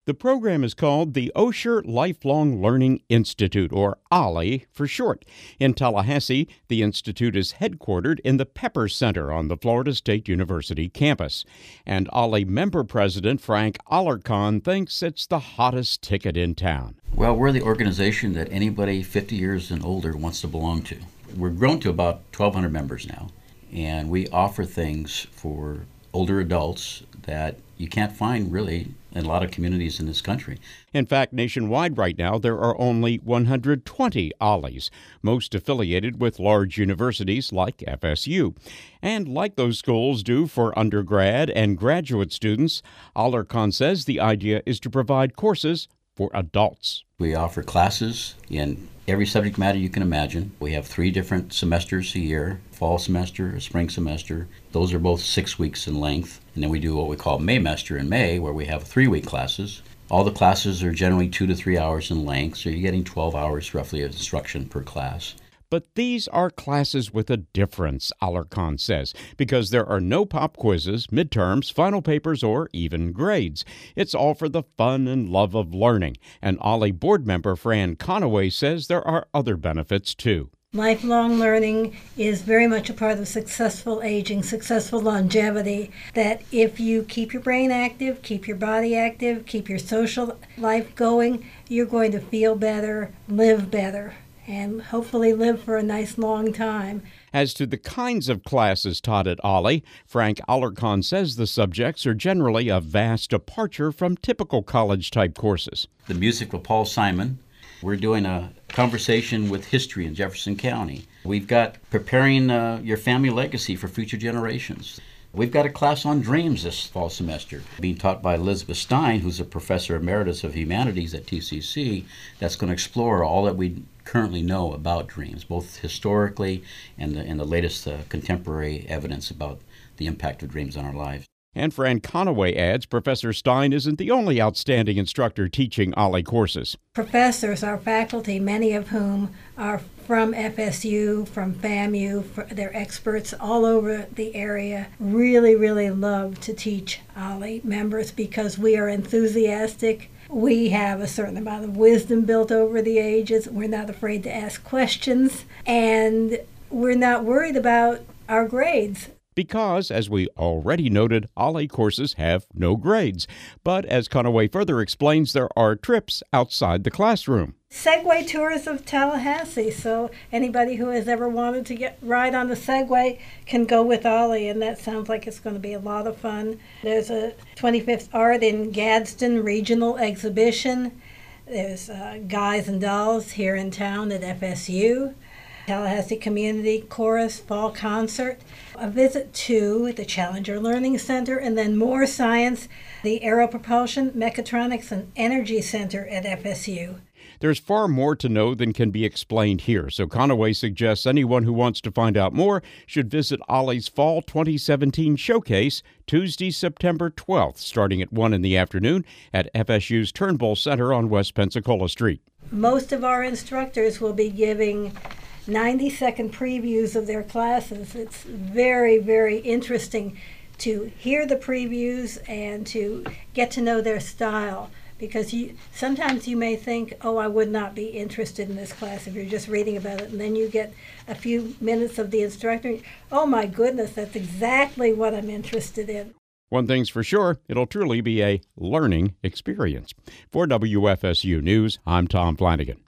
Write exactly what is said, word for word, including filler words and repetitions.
The program is called the Osher Lifelong Learning Institute, or OLLI for short. In Tallahassee, the institute is headquartered in the Pepper Center on the Florida State University campus. And OLLI member president Frank Alarcon thinks it's the hottest ticket in town. Well, we're the organization that anybody fifty years and older wants to belong to. We're grown to about twelve hundred members now, and we offer things for older adults that you can't find really in a lot of communities in this country. In fact, nationwide right now, there are only one hundred twenty OLLIs, most affiliated with large universities like F S U. And like those schools do for undergrad and graduate students, Alarcon says the idea is to provide courses for adults. We offer classes in every subject matter you can imagine. We have three different semesters a year, fall semester, a spring semester. Those are both six weeks in length. And then we do what we call Maymester in May, where we have three-week classes. All the classes are generally two to three hours in length, so you're getting twelve hours roughly of instruction per class. But these are classes with a difference, Alarcon says, because there are no pop quizzes, midterms, final papers, or even grades. It's all for the fun and love of learning. And OLLI board member Fran Conaway says there are other benefits, too. Lifelong learning is very much a part of successful aging, successful longevity, that if you keep your brain active, keep your body active, keep your social life going, you're going to feel better, live better, and hopefully live for a nice long time. As to the kinds of classes taught at OLLI, Frank Alarcon says the subjects are generally a vast departure from typical college-type courses. The music with Paul Simon. We're doing a conversation with history in Jefferson County. We've got preparing uh, your family legacy for future generations. We've got a class on dreams this fall semester, being taught by Elizabeth Stein, who's a professor emeritus of humanities at T C C, that's going to explore all that we currently know about dreams, both historically and the, and the latest uh, contemporary evidence about the impact of dreams on our lives. And Fran Conaway adds Professor Stein isn't the only outstanding instructor teaching OLLI courses. Professors, our faculty, many of whom are from F S U, from FAMU, they're experts all over the area, really, really love to teach OLLI members because we are enthusiastic. We have a certain amount of wisdom built over the ages. We're not afraid to ask questions, and we're not worried about our grades. Because, as we already noted, OLLI courses have no grades. But as Conaway further explains, there are trips outside the classroom. Segway tours of Tallahassee, so anybody who has ever wanted to get ride on the Segway can go with OLLI, and that sounds like it's going to be a lot of fun. There's a twenty-fifth Art in Gadsden Regional Exhibition. There's uh, Guys and Dolls here in town at F S U. Tallahassee Community Chorus Fall Concert, a visit to the Challenger Learning Center, and then more science, the Aero Propulsion, Mechatronics, and Energy Center at F S U. There's far more to know than can be explained here, so Conaway suggests anyone who wants to find out more should visit OLLI's Fall twenty seventeen Showcase Tuesday, September twelfth, starting at one in the afternoon at F S U's Turnbull Center on West Pensacola Street. Most of our instructors will be giving ninety-second previews of their classes. It's very, very interesting to hear the previews and to get to know their style, because you sometimes you may think, oh, I would not be interested in this class if you're just reading about it, and then you get a few minutes of the instructor, oh my goodness, that's exactly what I'm interested in. One thing's for sure, it'll truly be a learning experience. For W F S U News, I'm Tom Flanagan.